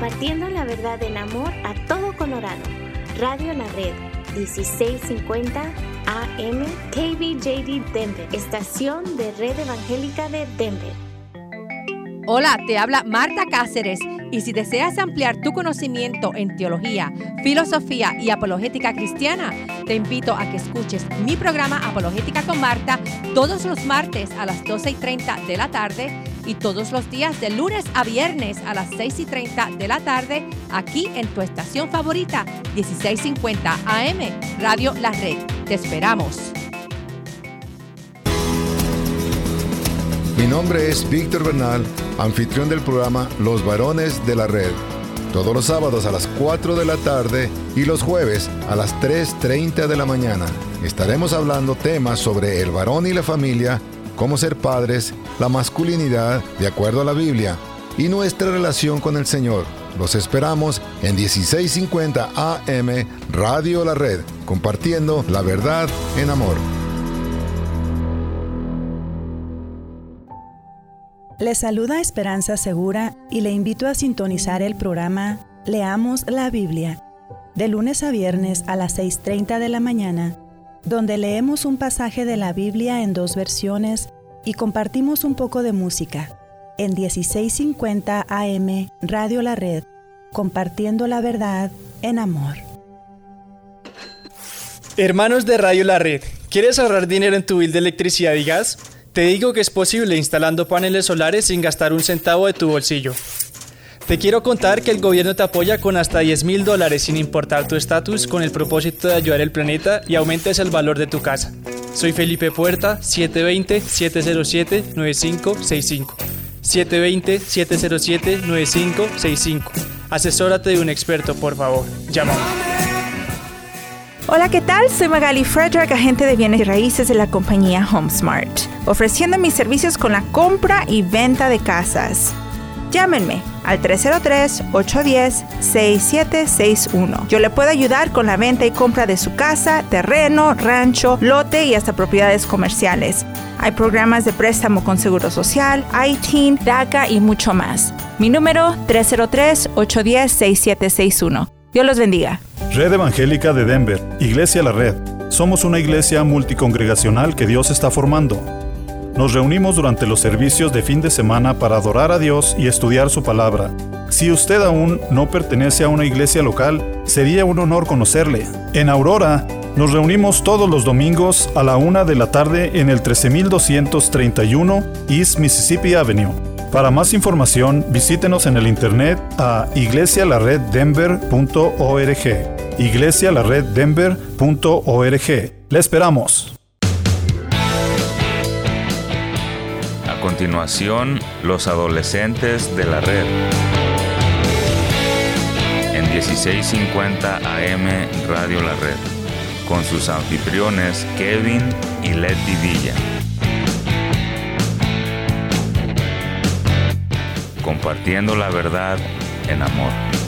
compartiendo la verdad en amor a todo Colorado. Radio La Red, 1650 AM, KBJD Denver, estación de Red Evangélica de Denver. Hola, te habla Marta Cáceres, y si deseas ampliar tu conocimiento en teología, filosofía y apologética cristiana, te invito a que escuches mi programa Apologética con Marta todos los martes a las 12:30 de la tarde y todos los días de lunes a viernes a las 6:30 de la tarde, aquí en tu estación favorita, 1650 AM, Radio La Red. Te esperamos. Mi nombre es Víctor Bernal, anfitrión del programa Los Varones de la Red. Todos los sábados a las 4 de la tarde y los jueves a las 3:30 de la mañana. Estaremos hablando temas sobre el varón y la familia, cómo ser padres, la masculinidad de acuerdo a la Biblia y nuestra relación con el Señor. Los esperamos en 1650 AM Radio La Red, compartiendo la verdad en amor. Le saluda Esperanza Segura y le invito a sintonizar el programa Leamos la Biblia, de lunes a viernes a las 6:30 de la mañana, donde leemos un pasaje de la Biblia en 2 versiones y compartimos un poco de música, en 1650 AM Radio La Red, compartiendo la verdad en amor. Hermanos de Radio La Red, ¿quieres ahorrar dinero en tu bill de electricidad y gas? Te digo que es posible instalando paneles solares sin gastar un centavo de tu bolsillo. Te quiero contar que el gobierno te apoya con hasta $10,000 sin importar tu estatus, con el propósito de ayudar al planeta y aumentes el valor de tu casa. Soy Felipe Puerta, 720-707-9565. 720-707-9565. Asesórate de un experto, por favor. Llámame. Hola, ¿qué tal? Soy Magali Frederick, agente de bienes y raíces de la compañía HomeSmart, ofreciendo mis servicios con la compra y venta de casas. Llámenme al 303-810-6761. Yo le puedo ayudar con la venta y compra de su casa, terreno, rancho, lote y hasta propiedades comerciales. Hay programas de préstamo con Seguro Social, ITIN, DACA y mucho más. Mi número 303-810-6761. Dios los bendiga. Red Evangélica de Denver, Iglesia La Red. Somos una iglesia multicongregacional que Dios está formando. Nos reunimos durante los servicios de fin de semana para adorar a Dios y estudiar su palabra. Si usted aún no pertenece a una iglesia local, sería un honor conocerle. En Aurora, nos reunimos todos los domingos a la 1 de la tarde en el 13231 East Mississippi Avenue. Para más información, visítenos en el internet a iglesialareddenver.org. iglesialareddenver.org. ¡Le esperamos! A continuación, los adolescentes de la red. En 1650 AM Radio La Red, con sus anfitriones Kevin y Letty Villa. Compartiendo la verdad en amor.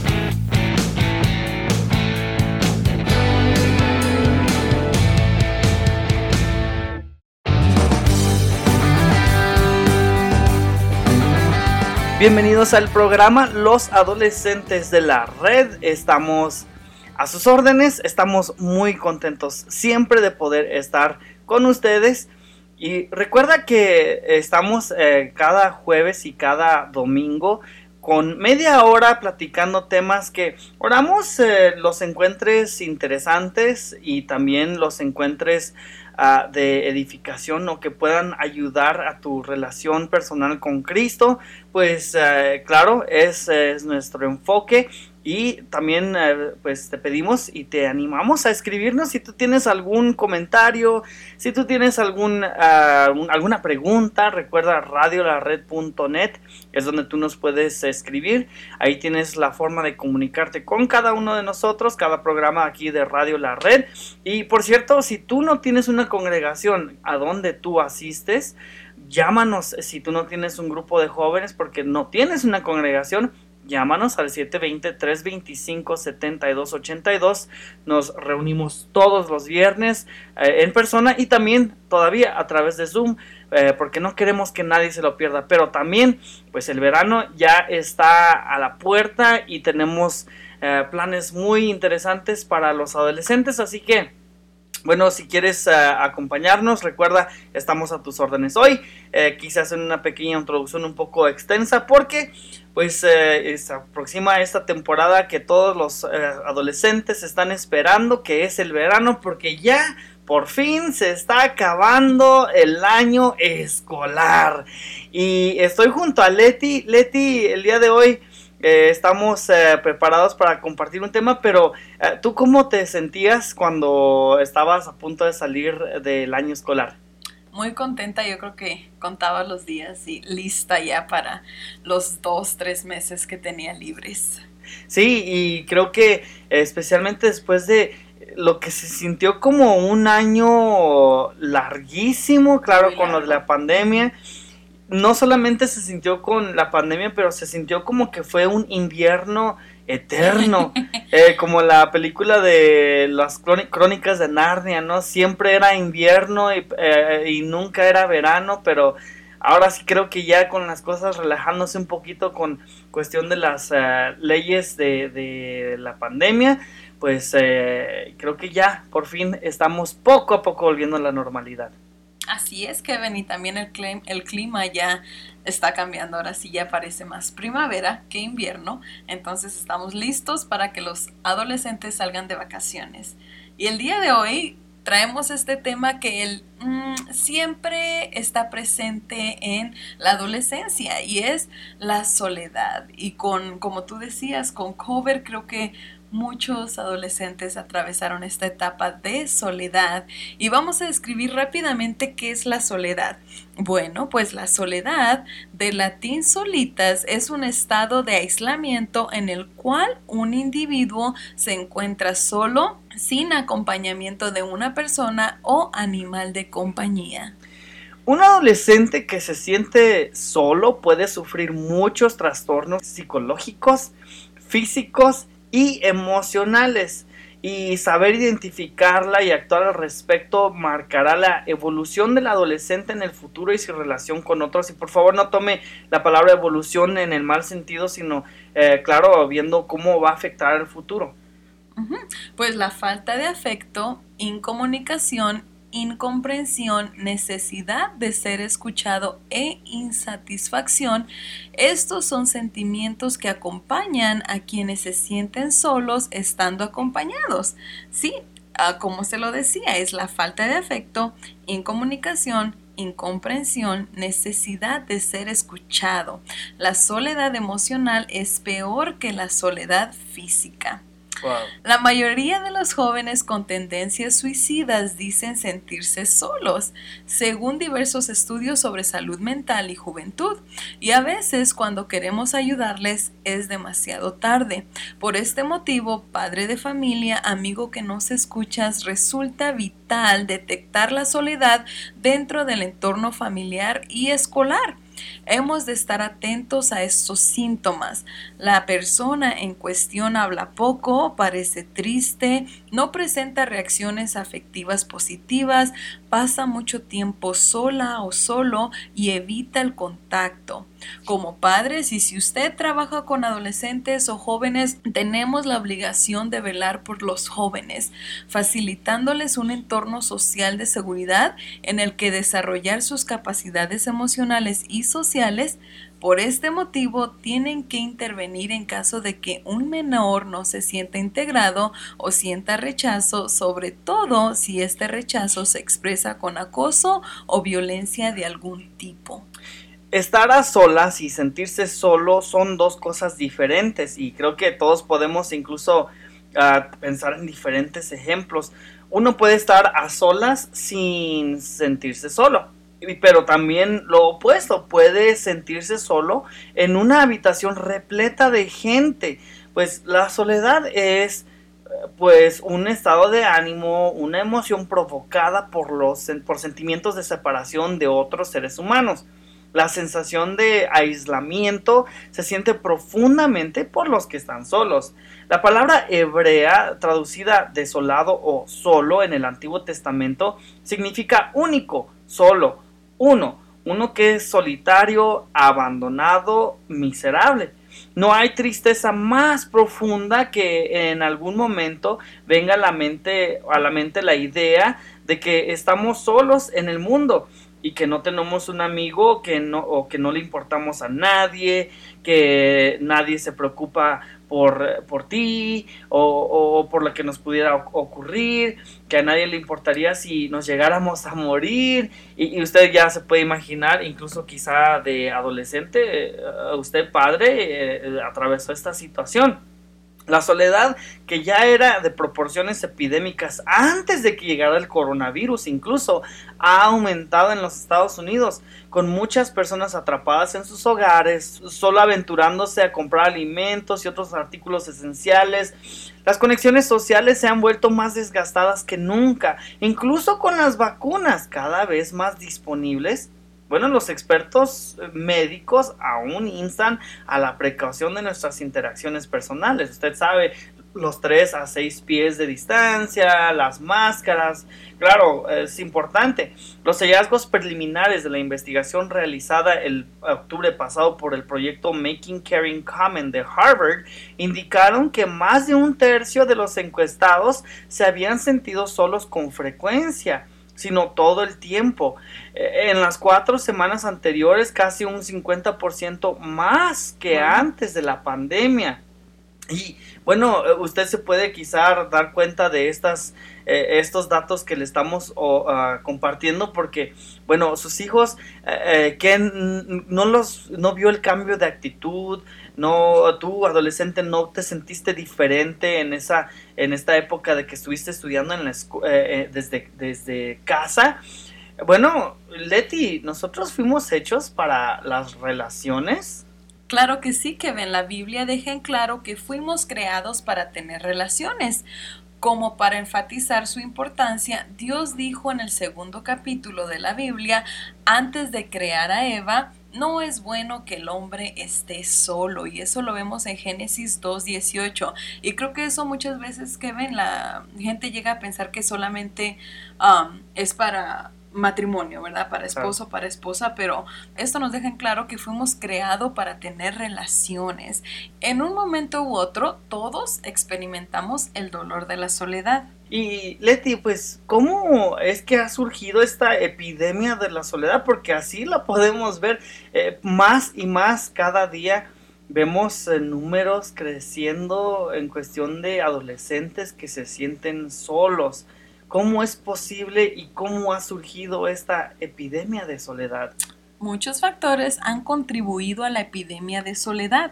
Bienvenidos al programa Los Adolescentes de la Red. Estamos a sus órdenes, estamos muy contentos siempre de poder estar con ustedes. Y recuerda que estamos cada jueves y cada domingo con media hora platicando temas que oramos los encuentres interesantes y también los encuentres de edificación o que puedan ayudar a tu relación personal con Cristo. Pues claro, es nuestro enfoque. Y también pues te pedimos y te animamos a escribirnos si tú tienes algún comentario, si tú tienes alguna pregunta. Recuerda radiolared.net, es donde tú nos puedes escribir. Ahí tienes la forma de comunicarte con cada uno de nosotros, cada programa aquí de Radio La Red. Y por cierto, si tú no tienes una congregación a donde tú asistes, llámanos. Si tú no tienes un grupo de jóvenes porque no tienes una congregación, llámanos al 720-325-7282. Nos reunimos todos los viernes en persona y también todavía a través de Zoom. porque no queremos que nadie se lo pierda. Pero también, pues el verano ya está a la puerta y tenemos planes muy interesantes para los adolescentes, así que bueno, si quieres acompañarnos, recuerda, estamos a tus órdenes. Hoy quise hacer una pequeña introducción un poco extensa porque pues se aproxima esta temporada que todos los adolescentes están esperando, que es el verano, porque ya por fin se está acabando el año escolar. Y estoy junto a Leti. Leti, el día de hoy estamos preparados para compartir un tema, pero ¿tú cómo te sentías cuando estabas a punto de salir del año escolar? Muy contenta, yo creo que contaba los días y lista ya para los 2-3 meses que tenía libres. Sí, y creo que especialmente después de lo que se sintió como un año larguísimo, claro, con lo de la pandemia. No solamente se sintió con la pandemia, pero se sintió como que fue un invierno eterno, como la película de las crónicas de Narnia, ¿no? Siempre era invierno y nunca era verano, pero ahora sí creo que ya con las cosas relajándose un poquito con cuestión de las leyes de la pandemia, pues creo que ya por fin estamos poco a poco volviendo a la normalidad. Así es, Kevin, y también el clima ya está cambiando, ahora sí ya parece más primavera que invierno, entonces estamos listos para que los adolescentes salgan de vacaciones. Y el día de hoy traemos este tema que siempre está presente en la adolescencia y es la soledad. Y como tú decías, con COVID creo que muchos adolescentes atravesaron esta etapa de soledad y vamos a describir rápidamente qué es la soledad. Bueno, pues la soledad, del latín solitas, es un estado de aislamiento en el cual un individuo se encuentra solo, sin acompañamiento de una persona o animal de compañía. Un adolescente que se siente solo puede sufrir muchos trastornos psicológicos, físicos y emocionales, y saber identificarla y actuar al respecto marcará la evolución del adolescente en el futuro y su relación con otros. Y por favor no tome la palabra evolución en el mal sentido, sino claro, viendo cómo va a afectar el futuro. Pues la falta de afecto, incomunicación, incomprensión, necesidad de ser escuchado e insatisfacción. Estos son sentimientos que acompañan a quienes se sienten solos estando acompañados. Sí, como se lo decía, es la falta de afecto, incomunicación, incomprensión, necesidad de ser escuchado. La soledad emocional es peor que la soledad física. Wow. La mayoría de los jóvenes con tendencias suicidas dicen sentirse solos, según diversos estudios sobre salud mental y juventud, y a veces cuando queremos ayudarles es demasiado tarde. Por este motivo, padre de familia, amigo que nos escuchas, resulta vital detectar la soledad dentro del entorno familiar y escolar. Hemos de estar atentos a estos síntomas. La persona en cuestión habla poco, parece triste, no presenta reacciones afectivas positivas, pasa mucho tiempo sola o solo y evita el contacto. Como padres, y si usted trabaja con adolescentes o jóvenes, tenemos la obligación de velar por los jóvenes, facilitándoles un entorno social de seguridad en el que desarrollar sus capacidades emocionales y sociales. Por este motivo, tienen que intervenir en caso de que un menor no se sienta integrado o sienta rechazo, sobre todo si este rechazo se expresa con acoso o violencia de algún tipo. Estar a solas y sentirse solo son dos cosas diferentes, y creo que todos podemos incluso pensar en diferentes ejemplos. Uno puede estar a solas sin sentirse solo, pero también lo opuesto, puede sentirse solo en una habitación repleta de gente. Pues la soledad es pues un estado de ánimo, una emoción provocada por sentimientos de separación de otros seres humanos. La sensación de aislamiento se siente profundamente por los que están solos. La palabra hebrea, traducida desolado o solo en el Antiguo Testamento, significa único, solo, uno. uno que es solitario, abandonado, miserable. No hay tristeza más profunda que en algún momento venga a la mente la idea de que estamos solos en el mundo y que no tenemos un amigo o que no le importamos a nadie, que nadie se preocupa por ti o por lo que nos pudiera ocurrir, que a nadie le importaría si nos llegáramos a morir, y usted ya se puede imaginar, incluso quizá de adolescente, usted padre atravesó esta situación. La soledad, que ya era de proporciones epidémicas antes de que llegara el coronavirus, incluso ha aumentado en los Estados Unidos, con muchas personas atrapadas en sus hogares, solo aventurándose a comprar alimentos y otros artículos esenciales. Las conexiones sociales se han vuelto más desgastadas que nunca, incluso con las vacunas cada vez más disponibles. Bueno, los expertos médicos aún instan a la precaución de nuestras interacciones personales. Usted sabe, los 3 a 6 pies de distancia, las máscaras. Claro, es importante. Los hallazgos preliminares de la investigación realizada el octubre pasado por el proyecto Making Caring Common de Harvard indicaron que más de 1/3 de los encuestados se habían sentido solos con frecuencia, sino todo el tiempo. En las 4 semanas anteriores, casi un 50% más que antes de la pandemia. Y bueno, usted se puede quizá dar cuenta de estos datos que le estamos compartiendo, porque bueno, sus hijos que no vio el cambio de actitud, tú adolescente no te sentiste diferente en esta época de que estuviste estudiando en desde casa. Bueno, Leti, nosotros fuimos hechos para las relaciones. Claro que sí, Kevin. La Biblia deja en claro que fuimos creados para tener relaciones. Como para enfatizar su importancia, Dios dijo en el 2º capítulo de la Biblia, antes de crear a Eva, no es bueno que el hombre esté solo, y eso lo vemos en Génesis 2:18. Y creo que eso muchas veces, Kevin, la gente llega a pensar que solamente es para matrimonio, ¿verdad? Para esposo, para esposa, pero esto nos deja en claro que fuimos creados para tener relaciones. En un momento u otro, todos experimentamos el dolor de la soledad. Y Leti, pues, ¿cómo es que ha surgido esta epidemia de la soledad? Porque así la podemos ver más y más cada día. Vemos números creciendo en cuestión de adolescentes que se sienten solos. ¿Cómo es posible y cómo ha surgido esta epidemia de soledad? Muchos factores han contribuido a la epidemia de soledad.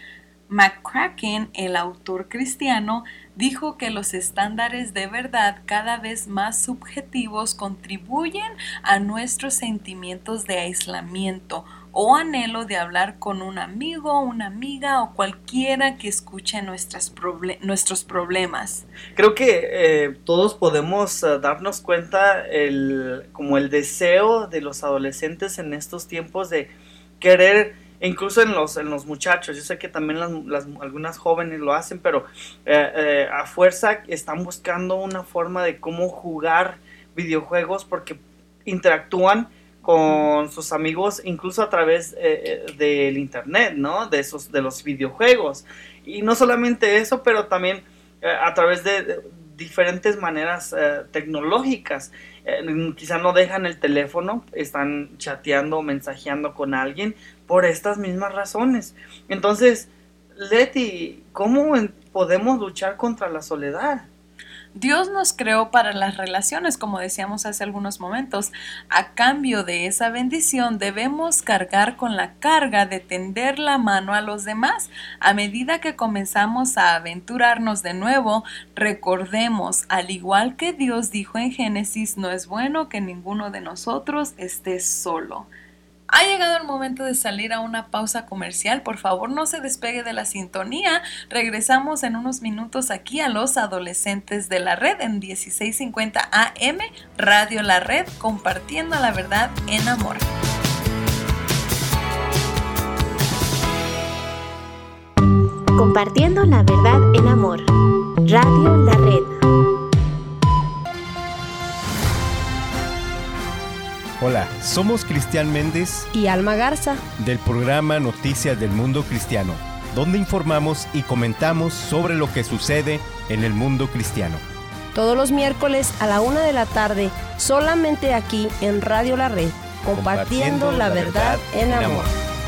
McCracken, el autor cristiano, dijo que los estándares de verdad cada vez más subjetivos contribuyen a nuestros sentimientos de aislamiento o anhelo de hablar con un amigo, una amiga o cualquiera que escuche nuestros problemas. Creo que todos podemos darnos cuenta como el deseo de los adolescentes en estos tiempos de querer, incluso en los muchachos. Yo sé que también algunas jóvenes lo hacen, pero a fuerza están buscando una forma de cómo jugar videojuegos porque interactúan con sus amigos incluso a través del internet, ¿no? De los videojuegos. Y no solamente eso, pero también a través de diferentes maneras tecnológicas. Quizá no dejan el teléfono, están chateando o mensajeando con alguien por estas mismas razones. Entonces, Leti, ¿cómo podemos luchar contra la soledad? Dios nos creó para las relaciones, como decíamos hace algunos momentos. A cambio de esa bendición, debemos cargar con la carga de tender la mano a los demás. A medida que comenzamos a aventurarnos de nuevo, recordemos, al igual que Dios dijo en Génesis, no es bueno que ninguno de nosotros esté solo. Ha llegado el momento de salir a una pausa comercial. Por favor, no se despegue de la sintonía. Regresamos en unos minutos aquí a Los Adolescentes de la Red en 1650 AM, Radio La Red, compartiendo la verdad en amor. Compartiendo la verdad en amor. Radio La Red. Hola, somos Cristian Méndez y Alma Garza del programa Noticias del Mundo Cristiano, donde informamos y comentamos sobre lo que sucede en el mundo cristiano. todos los miércoles a la 1 de la tarde, solamente aquí en Radio La Red, compartiendo la verdad en amor.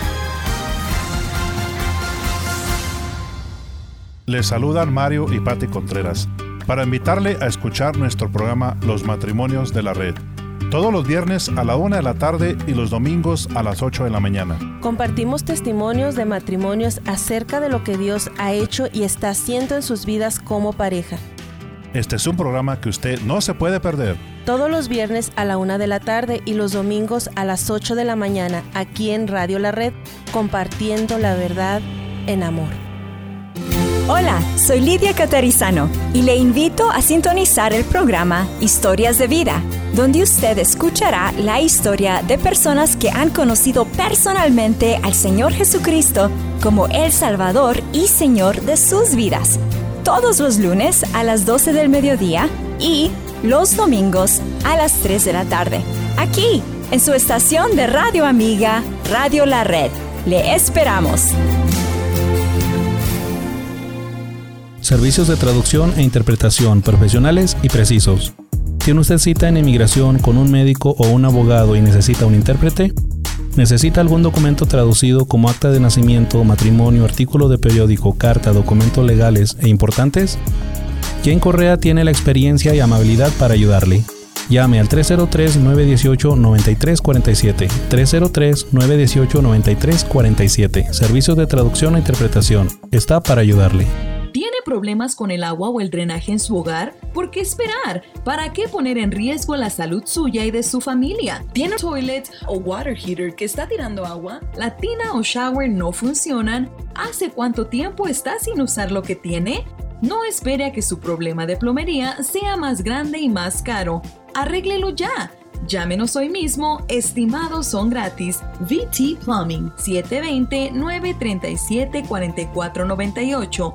Les saludan Mario y Patti Contreras para invitarle a escuchar nuestro programa Los Matrimonios de la Red. Todos los viernes a la 1 de la tarde y los domingos a las 8 de la mañana. Compartimos testimonios de matrimonios acerca de lo que Dios ha hecho y está haciendo en sus vidas como pareja. Este es un programa que usted no se puede perder. Todos los viernes a la 1 de la tarde y los domingos a las 8 de la mañana aquí en Radio La Red, compartiendo la verdad en amor. Hola, soy Lidia Catarizano y le invito a sintonizar el programa Historias de Vida, donde usted escuchará la historia de personas que han conocido personalmente al Señor Jesucristo como el Salvador y Señor de sus vidas. Todos los lunes a las 12 del mediodía y los domingos a las 3 de la tarde. Aquí, en su estación de radio amiga, Radio La Red. Le esperamos. Servicios de traducción e interpretación profesionales y precisos. ¿Tiene usted cita en inmigración con un médico o un abogado y necesita un intérprete? ¿Necesita algún documento traducido como acta de nacimiento, matrimonio, artículo de periódico, carta, documentos legales e importantes? Jane Correa tiene la experiencia y amabilidad para ayudarle. Llame al 303-918-9347. 303-918-9347. Servicios de traducción e interpretación. Está para ayudarle. ¿Tiene problemas con el agua o el drenaje en su hogar? ¿Por qué esperar? ¿Para qué poner en riesgo la salud suya y de su familia? ¿Tiene un toilet o water heater que está tirando agua? ¿La tina o shower no funcionan? ¿Hace cuánto tiempo está sin usar lo que tiene? No espere a que su problema de plomería sea más grande y más caro. Arréglelo ya. Llámenos hoy mismo, estimados son gratis. VT Plumbing, 720-937-4498.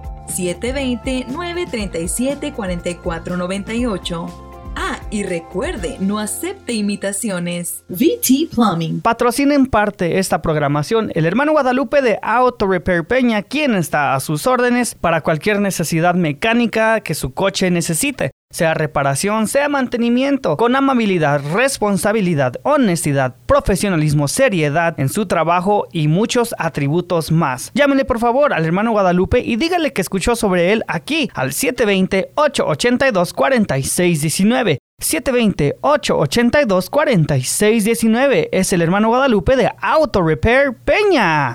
720-937-4498. Ah, y recuerde, no acepte imitaciones. VT Plumbing. Patrocina en parte esta programación el hermano Guadalupe de Auto Repair Peña, quien está a sus órdenes para cualquier necesidad mecánica que su coche necesite. Sea reparación, sea mantenimiento, con amabilidad, responsabilidad, honestidad, profesionalismo, seriedad en su trabajo y muchos atributos más. Llámenle por favor al hermano Guadalupe y dígale que escuchó sobre él aquí al 720-882-4619. 720-882-4619. Es el hermano Guadalupe de Auto Repair Peña.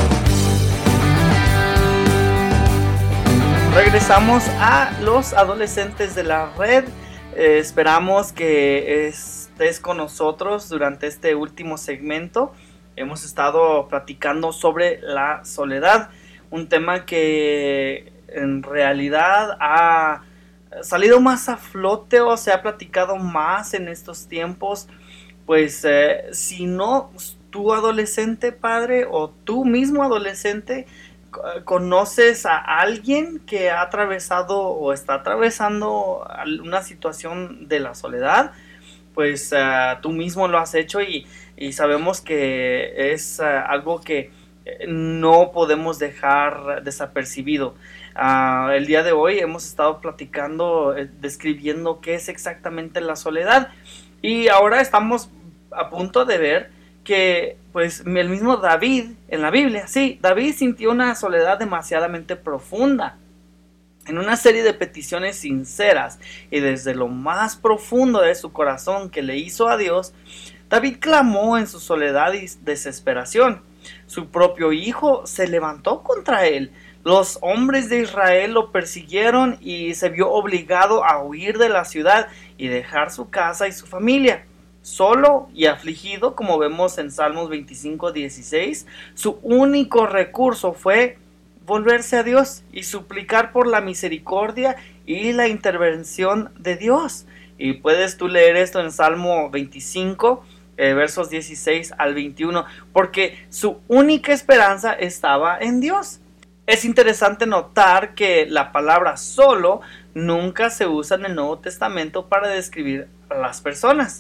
Regresamos a los adolescentes de la red. Esperamos que estés con nosotros durante este último segmento. Hemos estado platicando sobre la soledad, un tema que en realidad ha salido más a flote o se ha platicado más en estos tiempos. Pues si no, tú adolescente, padre, o tú mismo adolescente, ¿conoces a alguien que ha atravesado o está atravesando una situación de la soledad? Pues tú mismo lo has hecho y sabemos que es algo que no podemos dejar desapercibido. El día de hoy hemos estado platicando, describiendo qué es exactamente la soledad, y ahora estamos a punto de ver que pues el mismo David en la Biblia, sí, David sintió una soledad demasiadamente profunda. En una serie de peticiones sinceras y desde lo más profundo de su corazón que le hizo a Dios, David clamó en su soledad y desesperación. Su propio hijo se levantó contra él. Los hombres de Israel lo persiguieron y se vio obligado a huir de la ciudad y dejar su casa y su familia. Solo y afligido, como vemos en Salmos 25:16, su único recurso fue volverse a Dios y suplicar por la misericordia y la intervención de Dios. Y puedes tú leer esto en Salmo 25, versos 16 al 21, porque su única esperanza estaba en Dios. Es interesante notar que la palabra solo nunca se usa en el Nuevo Testamento para describir a las personas.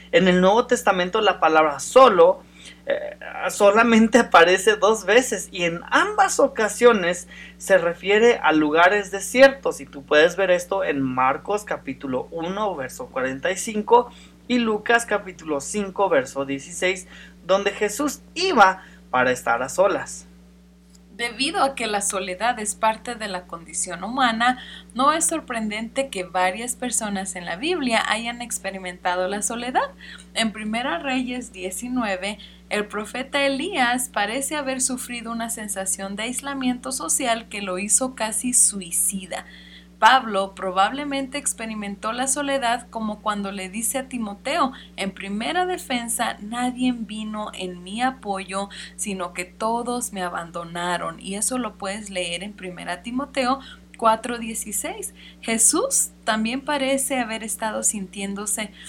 En el Nuevo Testamento la palabra solo solamente aparece 2 veces y en ambas ocasiones se refiere a lugares desiertos, y tú puedes ver esto en Marcos capítulo 1 verso 45 y Lucas capítulo 5 verso 16, donde Jesús iba para estar a solas. Debido a que la soledad es parte de la condición humana, no es sorprendente que varias personas en la Biblia hayan experimentado la soledad. En 1 Reyes 19, el profeta Elías parece haber sufrido una sensación de aislamiento social que lo hizo casi suicida. Pablo probablemente experimentó la soledad como cuando le dice a Timoteo en Primera Defensa: nadie vino en mi apoyo, sino que todos me abandonaron. Y eso lo puedes leer en Primera Timoteo 4:16. Jesús también parece haber estado sintiendo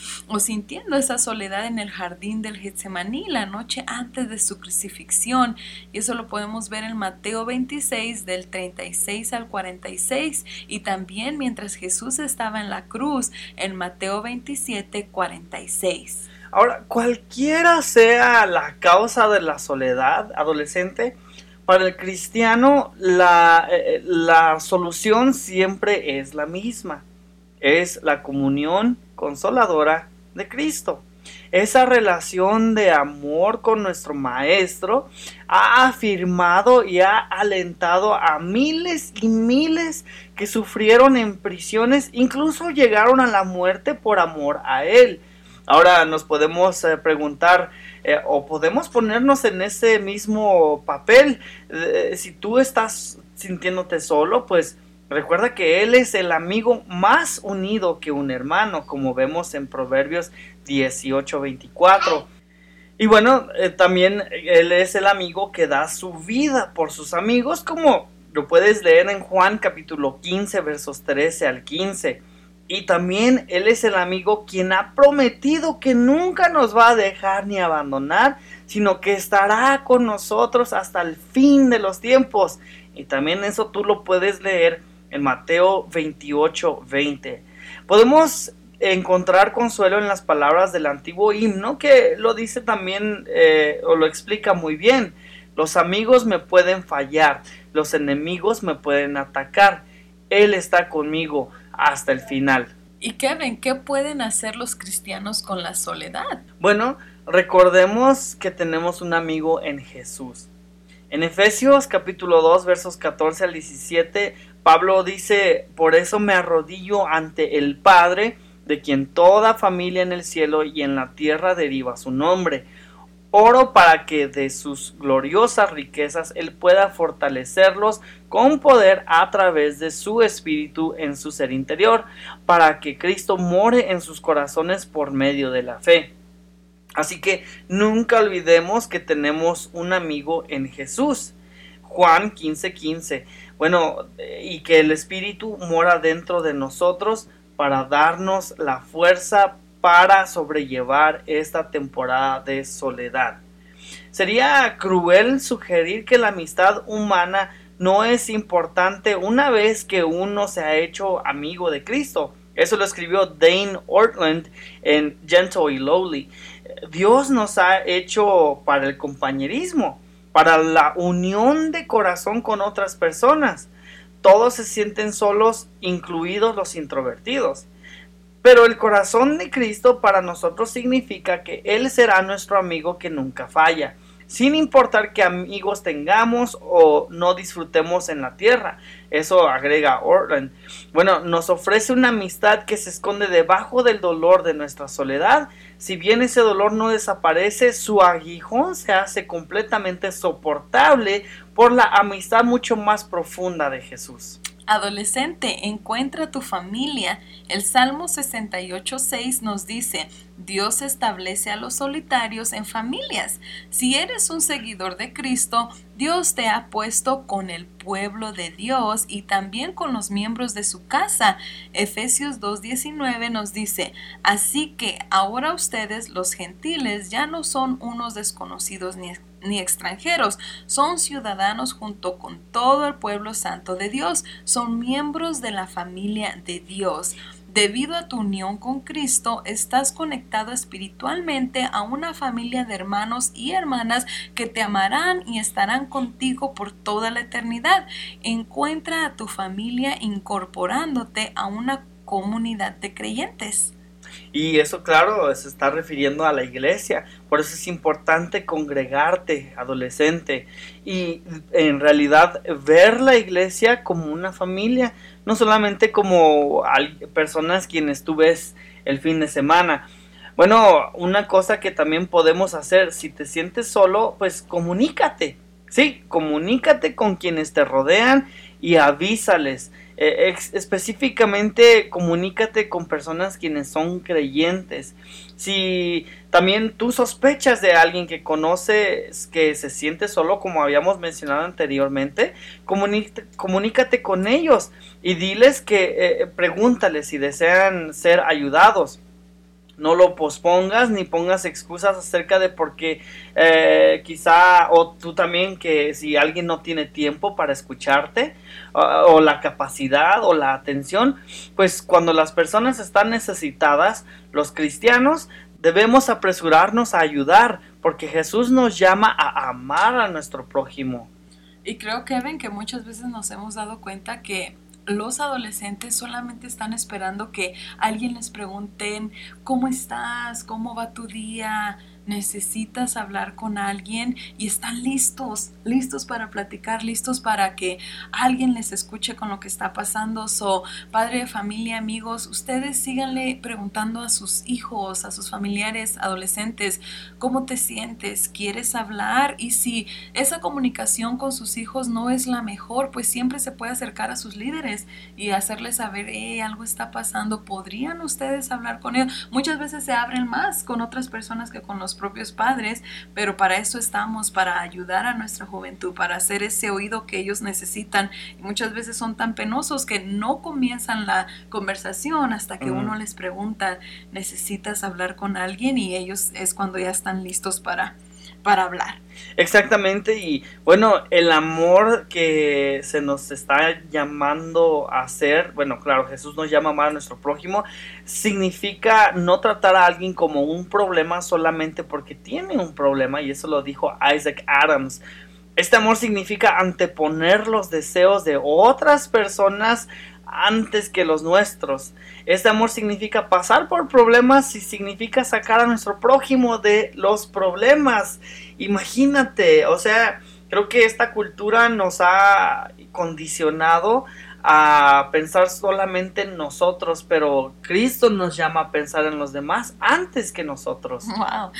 esa soledad en el jardín del Getsemaní la noche antes de su crucifixión, y eso lo podemos ver en Mateo 26 del 36 al 46, y también mientras Jesús estaba en la cruz en Mateo 27:46. Ahora, cualquiera sea la causa de la soledad adolescente, para el cristiano la solución siempre es la misma. Es la comunión consoladora de Cristo. Esa relación de amor con nuestro Maestro ha afirmado y ha alentado a miles y miles que sufrieron en prisiones, incluso llegaron a la muerte por amor a Él. Ahora nos podemos preguntar, o podemos ponernos en ese mismo papel. Si tú estás sintiéndote solo, pues recuerda que Él es el amigo más unido que un hermano, como vemos en Proverbios 18:24. Y bueno, también Él es el amigo que da su vida por sus amigos, como lo puedes leer en Juan capítulo 15, versos 13 al 15. Y también Él es el amigo quien ha prometido que nunca nos va a dejar ni abandonar, sino que estará con nosotros hasta el fin de los tiempos. Y también eso tú lo puedes leer en Mateo 28:20. Podemos encontrar consuelo en las palabras del antiguo himno, que lo dice también o lo explica muy bien. Los amigos me pueden fallar, los enemigos me pueden atacar. Él está conmigo hasta el final. Y Kevin, ¿qué pueden hacer los cristianos con la soledad? Bueno, recordemos que tenemos un amigo en Jesús. En Efesios capítulo 2 versos 14 al 17, Pablo dice: por eso me arrodillo ante el Padre, de quien toda familia en el cielo y en la tierra deriva su nombre. Oro para que de sus gloriosas riquezas Él pueda fortalecerlos con poder a través de su Espíritu en su ser interior, para que Cristo more en sus corazones por medio de la fe. Así que nunca olvidemos que tenemos un amigo en Jesús. Juan 15:15. Bueno, y que el Espíritu mora dentro de nosotros para darnos la fuerza para sobrellevar esta temporada de soledad. Sería cruel sugerir que la amistad humana no es importante una vez que uno se ha hecho amigo de Cristo. Eso lo escribió Dane Ortland en Gentle y Lowly. Dios nos ha hecho para el compañerismo, para la unión de corazón con otras personas. Todos se sienten solos, incluidos los introvertidos. Pero el corazón de Cristo para nosotros significa que Él será nuestro amigo que nunca falla, sin importar qué amigos tengamos o no disfrutemos en la tierra. Eso agrega Ortland. Bueno, nos ofrece una amistad que se esconde debajo del dolor de nuestra soledad. Si bien ese dolor no desaparece, su aguijón se hace completamente soportable por la amistad mucho más profunda de Jesús. Adolescente, encuentra tu familia. El Salmo 68:6 nos dice: Dios establece a los solitarios en familias. Si eres un seguidor de Cristo, Dios te ha puesto con el pueblo de Dios y también con los miembros de su casa. Efesios 2:19 nos dice: así que ahora ustedes, los gentiles, ya no son unos desconocidos ni extranjeros, son ciudadanos junto con todo el pueblo santo de Dios, son miembros de la familia de Dios. Debido a tu unión con Cristo, estás conectado espiritualmente a una familia de hermanos y hermanas que te amarán y estarán contigo por toda la eternidad. Encuentra a tu familia incorporándote a una comunidad de creyentes. Y eso, claro, se está refiriendo a la iglesia. Por eso es importante congregarte, adolescente, y en realidad ver la iglesia como una familia, no solamente como personas quienes tú ves el fin de semana. Bueno, una cosa que también podemos hacer, si te sientes solo, pues comunícate. Sí, comunícate con quienes te rodean y avísales. Específicamente comunícate con personas quienes son creyentes. Si también tú sospechas de alguien que conoces que se siente solo, como habíamos mencionado anteriormente, comunícate con ellos y diles que pregúntales si desean ser ayudados. No lo pospongas ni pongas excusas acerca de por qué quizá, o tú también, que si alguien no tiene tiempo para escucharte o la capacidad o la atención, pues cuando las personas están necesitadas, los cristianos debemos apresurarnos a ayudar, porque Jesús nos llama a amar a nuestro prójimo. Y creo, Kevin, que muchas veces nos hemos dado cuenta que los adolescentes solamente están esperando que alguien les pregunte ¿cómo estás? ¿Cómo va tu día? Necesitas hablar con alguien, y están listos para platicar, listos para que alguien les escuche con lo que está pasando. Padre de familia, amigos, ustedes síganle preguntando a sus hijos, a sus familiares adolescentes, ¿cómo te sientes? ¿Quieres hablar? Y si esa comunicación con sus hijos no es la mejor, pues siempre se puede acercar a sus líderes y hacerles saber, algo está pasando, ¿podrían ustedes hablar con ellos? Muchas veces se abren más con otras personas que con los propios padres, pero para eso estamos, para ayudar a nuestra juventud, para hacer ese oído que ellos necesitan. Y muchas veces son tan penosos que no comienzan la conversación hasta que uno les pregunta, ¿necesitas hablar con alguien? Y ellos es cuando ya están listos para hablar. Exactamente. Y bueno, el amor que se nos está llamando a hacer, bueno, claro, Jesús nos llama a amar a nuestro prójimo, significa no tratar a alguien como un problema solamente porque tiene un problema, y eso lo dijo Isaac Adams. Este amor significa anteponer los deseos de otras personas antes que los nuestros. Este amor significa pasar por problemas y significa sacar a nuestro prójimo de los problemas. Imagínate, o sea, creo que esta cultura nos ha condicionado a pensar solamente en nosotros, pero Cristo nos llama a pensar en los demás antes que nosotros. Wow.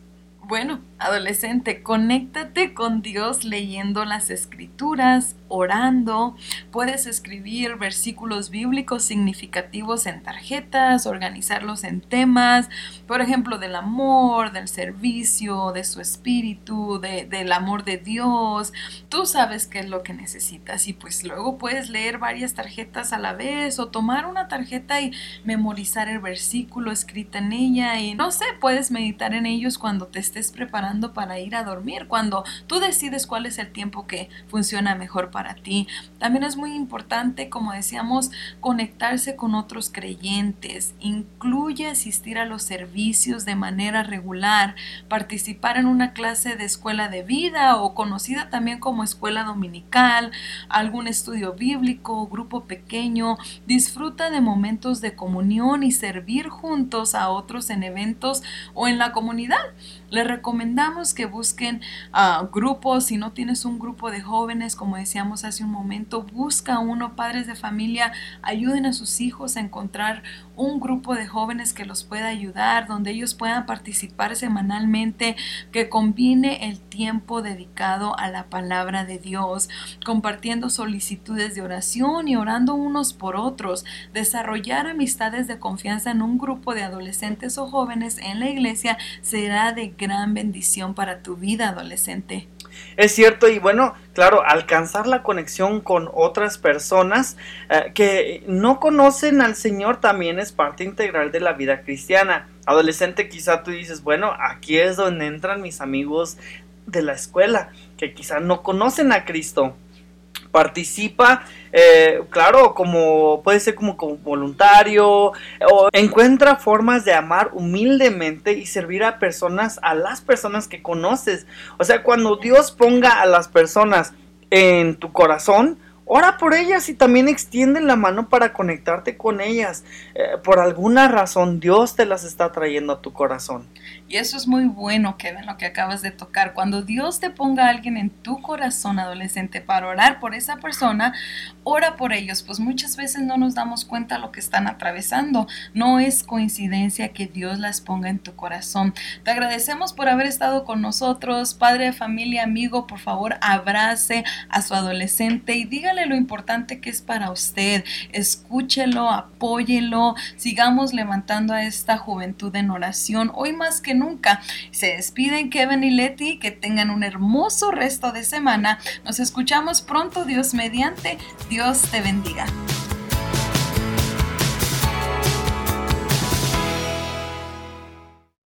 Bueno, adolescente, conéctate con Dios leyendo las escrituras, orando. Puedes escribir versículos bíblicos significativos en tarjetas, organizarlos en temas, por ejemplo, del amor, del servicio, de su espíritu, del amor de Dios. Tú sabes qué es lo que necesitas, y pues luego puedes leer varias tarjetas a la vez, o tomar una tarjeta y memorizar el versículo escrito en ella, y no sé, puedes meditar en ellos cuando te estés preparando para ir a dormir, cuando tú decides cuál es el tiempo que funciona mejor para ti. También es muy importante, como decíamos, conectarse con otros creyentes. Incluye asistir a los servicios de manera regular, participar en una clase de escuela de vida, o conocida también como escuela dominical, algún estudio bíblico, grupo pequeño. Disfruta de momentos de comunión y servir juntos a otros en eventos o en la comunidad. Les recomendamos que busquen grupos. Si no tienes un grupo de jóvenes, como decíamos hace un momento, busca uno. Padres de familia, ayuden a sus hijos a encontrar un grupo de jóvenes que los pueda ayudar, donde ellos puedan participar semanalmente, que combine el tiempo dedicado a la palabra de Dios, compartiendo solicitudes de oración y orando unos por otros. Desarrollar amistades de confianza en un grupo de adolescentes o jóvenes en la iglesia será de gran bendición para tu vida, adolescente. Es cierto. Y bueno, claro, alcanzar la conexión con otras personas que no conocen al Señor también es parte integral de la vida cristiana. Adolescente, quizá tú dices, bueno, aquí es donde entran mis amigos de la escuela, que quizá no conocen a Cristo. Participa Claro, como puede ser como voluntario, o encuentra formas de amar humildemente y servir a las personas que conoces. O sea, cuando Dios ponga a las personas en tu corazón, ora por ellas y también extiende la mano para conectarte con ellas. Por alguna razón Dios te las está trayendo a tu corazón. Y eso es muy bueno, Kevin, lo que acabas de tocar. Cuando Dios te ponga a alguien en tu corazón, adolescente, para orar por esa persona, ora por ellos, pues muchas veces no nos damos cuenta de lo que están atravesando. No es coincidencia que Dios las ponga en tu corazón. Te agradecemos por haber estado con nosotros. Padre de familia, amigo, por favor, abrace a su adolescente y dígale lo importante que es para usted. Escúchelo, apóyelo, sigamos levantando a esta juventud en oración, hoy más que nunca. Se despiden Kevin y Leti, que tengan un hermoso resto de semana. Nos escuchamos pronto, Dios mediante. Dios te bendiga.